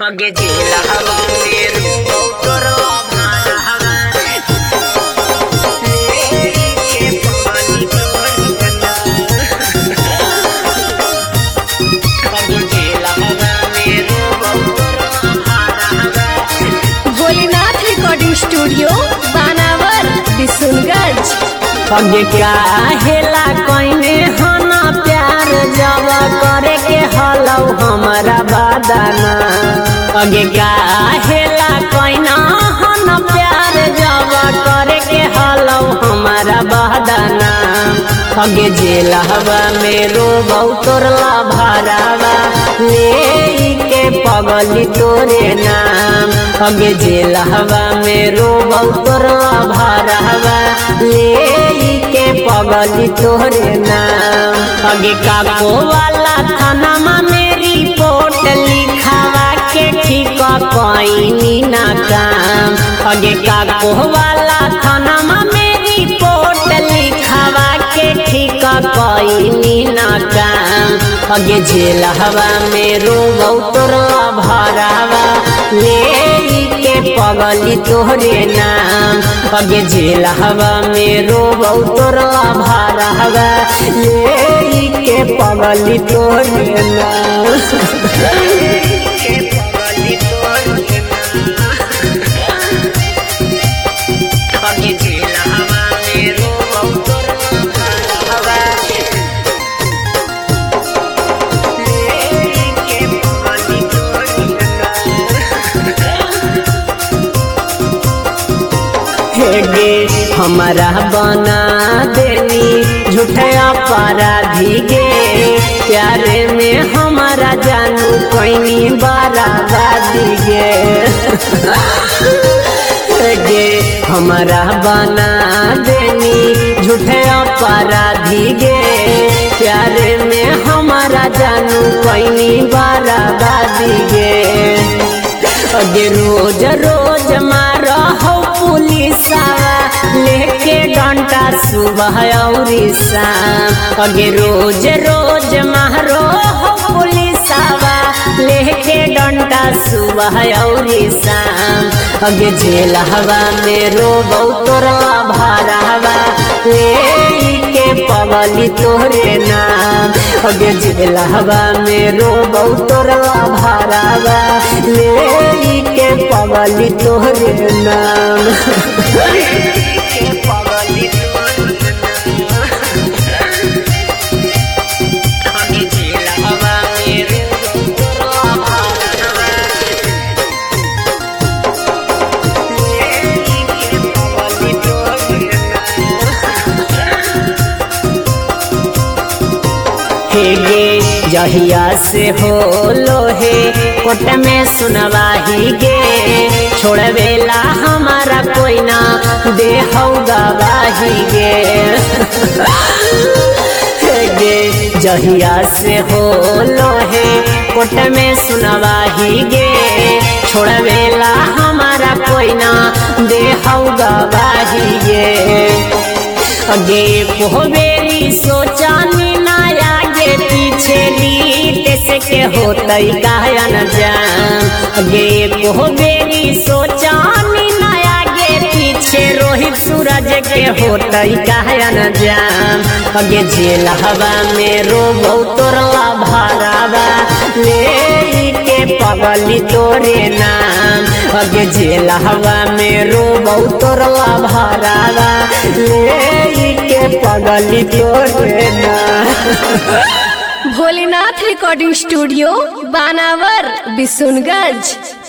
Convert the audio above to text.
आगे जिला हवा मेरू तोरो भाना हवा लेके पानी तोरी कना आगे जिला हवा मेरू तोरो भाना हवा। Bholenath recording studio Banawar Bishunganj. आगे क्या हेला कोइने हना प्यार जब करे के हलौ हमारा बादाना। आगे क्या हेला कोइना हना प्यार जब करे के हलौ हमारा बादाना। आगे जेल हवा मेरो बहुतोरला भरावा ले के पगली तोरे नाम। आगे जेल हवा मेरो बहुतोरला भरावा ले के पगली तोरे नाम। आगे काको वाला थाना में मेरी रिपोर्ट लिखावा के ठीक कोई ना काम। आगे काको वाला थाना में मेरी रिपोर्ट लिखावा के ठीक कोई ना काम। आगे जेल हवा मेरो बहुतोरला भरावा ले के पगली तोहरे नाम। आगे जेल हवा मेरो बहुतोरला भरावा ले के पगली तोहरे नाम। आगे जेल हवा मेरो बहुतोरला भरावा लेके पगली तोहरे हेगे हमारा बना देनी झूठे अपराधी गे। प्यारे में हमारा जानू कोई बराबादी गे। हेगे हमारा बना देनी झूठे अपराधी गे। प्यारे में हमारा जानू कोई बराबादी गे। अगे रोज रोज मारो हो पुलिसवा लेके डंडा सुबह और शाम। अगे रोज रोज मारो हो पुलिसवा लेके डंडा सुबह और शाम। अगे जेल हवा मेरो बहुतोरला भरावा लेके पगली तोहरे नाम। अगे जेल हवा मेरो बहुतोरला भरावा लेके पगली तोहरे नाम। आगे जेल हवा मेरो बहुतोरला भरावा लेके पगली तोहरे हेगे जहिया से हो लोहे कोट में सुनवाही गे। छोड़वेला हमारा कोई ना दे हो गवाही गे। हेगे जहिया से हो लोहे कोट में सुनवाही गे। छोड़वेला हमारा कोई ना दे हो गवाही गे। अगे पोहबेरी सोचानी ना आगे पीछे लीट से के होतई गायन जान। अगे पोहबेरी सोचानी ना आगे पीछे रोहित सूरज के होतई गायन जान। अगे जेल हवा मेरो बहुतोरला भरावा ले के पगली तोरे नाम। अगे जेल हवा मेरो बहुतोरला भरावा ले के पगली तोरे नाम। Bholenath recording studio Banawar Bishunganj.